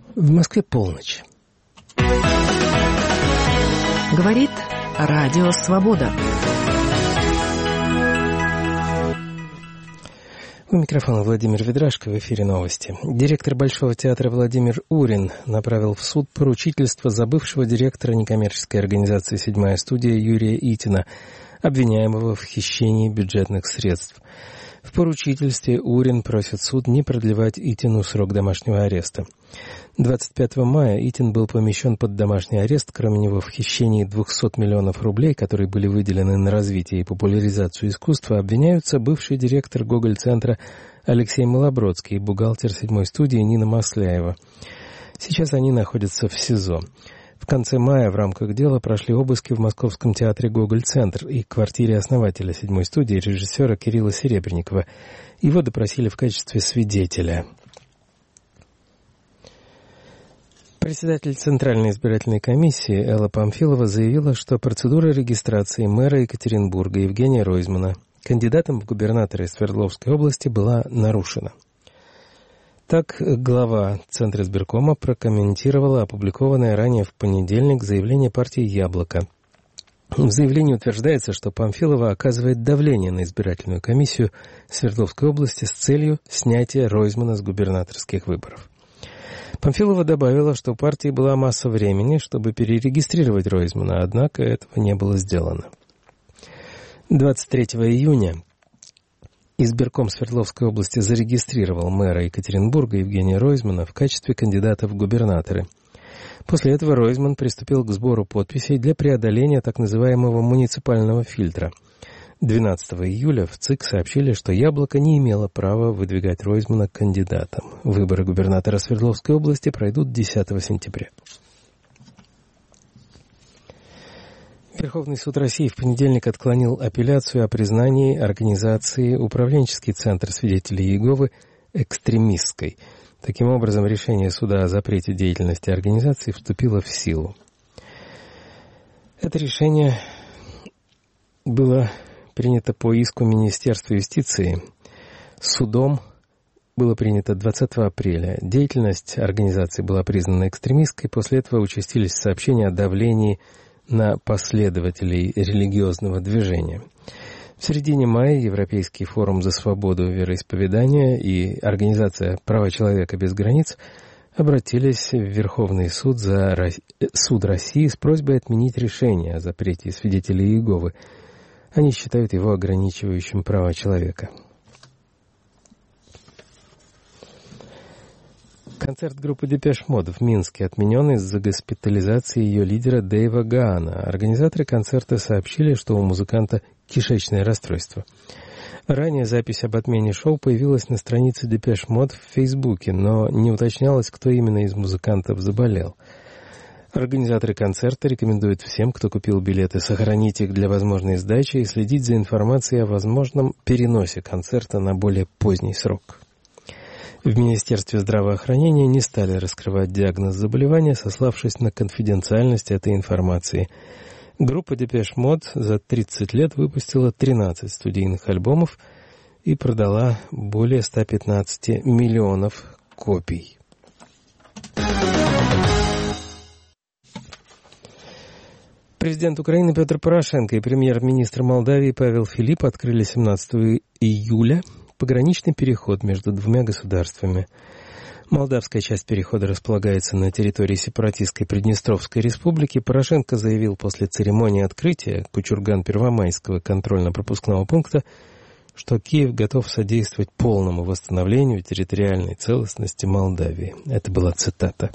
В Москве полночь. Говорит Радио Свобода. У микрофона Владимир Ведрашко, в эфире новости. Директор Большого театра Владимир Урин направил в суд поручительство за бывшего директора некоммерческой организации «Седьмая студия» Юрия Итина, обвиняемого в хищении бюджетных средств. В поручительстве Урин просит суд не продлевать Итину срок домашнего ареста. 25 мая Итин был помещен под домашний арест. Кроме него, в хищении 200 миллионов рублей, которые были выделены на развитие и популяризацию искусства, обвиняются бывший директор Гоголь-центра Алексей Малобродский и бухгалтер «Седьмой студии» Нина Масляева. Сейчас они находятся в СИЗО. В конце мая в рамках дела прошли обыски в Московском театре «Гоголь-центр» и квартире основателя «Седьмой студии» режиссера Кирилла Серебренникова. Его допросили в качестве свидетеля. Председатель Центральной избирательной комиссии Элла Памфилова заявила, что процедура регистрации мэра Екатеринбурга Евгения Ройзмана кандидатом в губернаторы Свердловской области была нарушена. Так, глава Центризбиркома прокомментировала опубликованное ранее в понедельник заявление партии «Яблоко». В заявлении утверждается, что Памфилова оказывает давление на избирательную комиссию Свердловской области с целью снятия Ройзмана с губернаторских выборов. Памфилова добавила, что у партии была масса времени, чтобы перерегистрировать Ройзмана, однако этого не было сделано. 23 июня избирком Свердловской области зарегистрировал мэра Екатеринбурга Евгения Ройзмана в качестве кандидата в губернаторы. После этого Ройзман приступил к сбору подписей для преодоления так называемого муниципального фильтра. 12 июля в ЦИК сообщили, что «Яблоко» не имело права выдвигать Ройзмана кандидатом. Выборы губернатора Свердловской области пройдут 10 сентября. Верховный суд России в понедельник отклонил апелляцию о признании организации «Управленческий центр свидетелей Иеговы» экстремистской. Таким образом, решение суда о запрете деятельности организации вступило в силу. Это решение было принято по иску Министерства юстиции. Судом было принято 20 апреля. Деятельность организации была признана экстремистской. После этого участились сообщения о давлении на последователей религиозного движения. В середине мая Европейский форум за свободу вероисповедания и Организация «Права человека без границ» обратились в Верховный суд суд России с просьбой отменить решение о запрете свидетелей Иеговы. Они считают его ограничивающим права человека. Концерт группы Депеш Мод в Минске отменен из-за госпитализации ее лидера Дэйва Гаана. Организаторы концерта сообщили, что у музыканта кишечное расстройство. Ранее запись об отмене шоу появилась на странице Депеш Мод в Фейсбуке, но не уточнялось, кто именно из музыкантов заболел. Организаторы концерта рекомендуют всем, кто купил билеты, сохранить их для возможной сдачи и следить за информацией о возможном переносе концерта на более поздний срок. В Министерстве здравоохранения не стали раскрывать диагноз заболевания, сославшись на конфиденциальность этой информации. Группа Депеш Мод за 30 лет выпустила 13 студийных альбомов и продала более 115 миллионов копий. Президент Украины Петр Порошенко и премьер-министр Молдавии Павел Филипп открыли 17 июля пограничный переход между двумя государствами. Молдавская часть перехода располагается на территории сепаратистской Приднестровской республики. Порошенко заявил после церемонии открытия Кучурган-Первомайского контрольно-пропускного пункта, что Киев готов содействовать полному восстановлению территориальной целостности Молдавии. Это была цитата.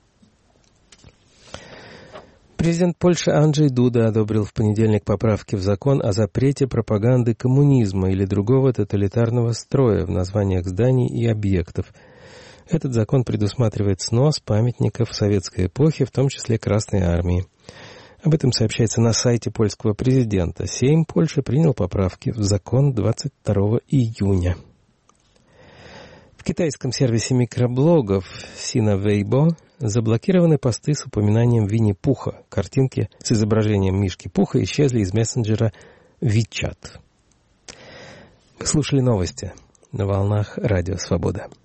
Президент Польши Анджей Дуда одобрил в понедельник поправки в закон о запрете пропаганды коммунизма или другого тоталитарного строя в названиях зданий и объектов. Этот закон предусматривает снос памятников советской эпохи, в том числе Красной Армии. Об этом сообщается на сайте польского президента. Сейм Польши принял поправки в закон 22 июня. В китайском сервисе микроблогов Sina Weibo заблокированы посты с упоминанием Винни-Пуха. Картинки с изображением Мишки Пуха исчезли из мессенджера WeChat. Вы слушали новости на волнах Радио Свобода.